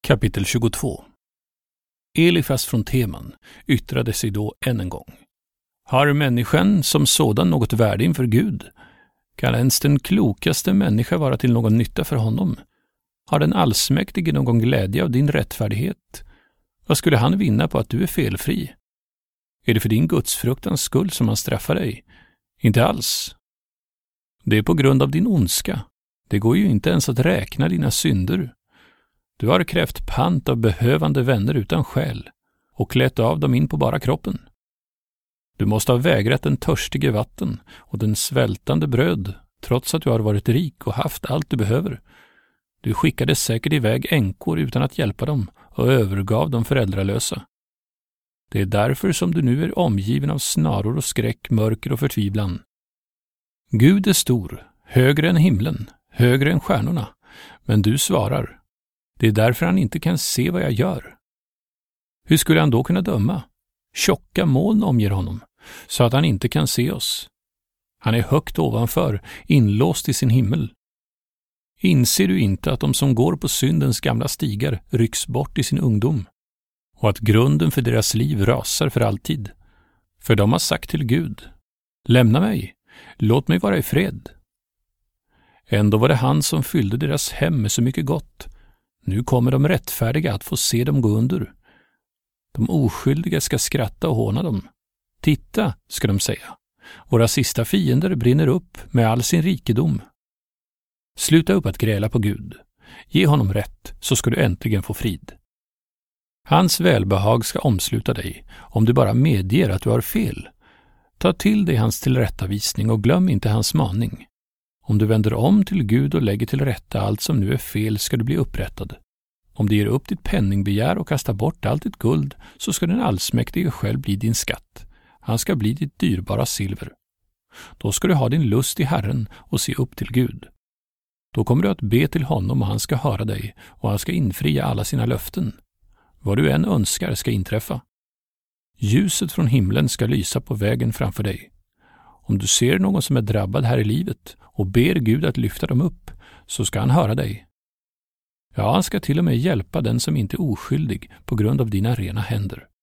Kapitel 22. Elifas från Teman yttrade sig då än en gång. Har människan som sådan något värde inför Gud? Kan ens den klokaste människa vara till någon nytta för honom? Har den allsmäktige någon glädje av din rättfärdighet? Vad skulle han vinna på att du är felfri? Är det för din gudsfruktans skull som han straffar dig? Inte alls. Det är på grund av din ondska. Det går ju inte ens att räkna dina synder. Du har krävt pant av behövande vänner utan skäl och klätt av dem in på bara kroppen. Du måste ha vägrat den törstige vatten och den svältande bröd, trots att du har varit rik och haft allt du behöver. Du skickade säkert iväg änkor utan att hjälpa dem och övergav de föräldralösa. Det är därför som du nu är omgiven av snaror och skräck, mörker och förtvivlan. Gud är stor, högre än himlen, högre än stjärnorna, men du svarar. Det är därför han inte kan se vad jag gör. Hur skulle han då kunna döma? Tjocka moln omger honom, så att han inte kan se oss. Han är högt ovanför, inlåst i sin himmel. Inser du inte att de som går på syndens gamla stigar rycks bort i sin ungdom, och att grunden för deras liv rasar för alltid? För de har sagt till Gud, lämna mig, låt mig vara i fred. Ändå var det han som fyllde deras hem med så mycket gott. Nu kommer de rättfärdiga att få se dem gå under. De oskyldiga ska skratta och håna dem. Titta, ska de säga. Våra sista fiender brinner upp med all sin rikedom. Sluta upp att gräla på Gud. Ge honom rätt, så ska du äntligen få frid. Hans välbehag ska omsluta dig, om du bara medger att du har fel. Ta till dig hans tillrättavisning och glöm inte hans maning. Om du vänder om till Gud och lägger till rätta allt som nu är fel ska du bli upprättad. Om du ger upp ditt penningbegär och kastar bort allt ditt guld så ska den allsmäktige själv bli din skatt. Han ska bli ditt dyrbara silver. Då ska du ha din lust i Herren och se upp till Gud. Då kommer du att be till honom och han ska höra dig och han ska infria alla sina löften. Vad du än önskar ska inträffa. Ljuset från himlen ska lysa på vägen framför dig. Om du ser någon som är drabbad här i livet och ber Gud att lyfta dem upp, så ska han höra dig. Ja, han ska till och med hjälpa den som inte är oskyldig på grund av dina rena händer.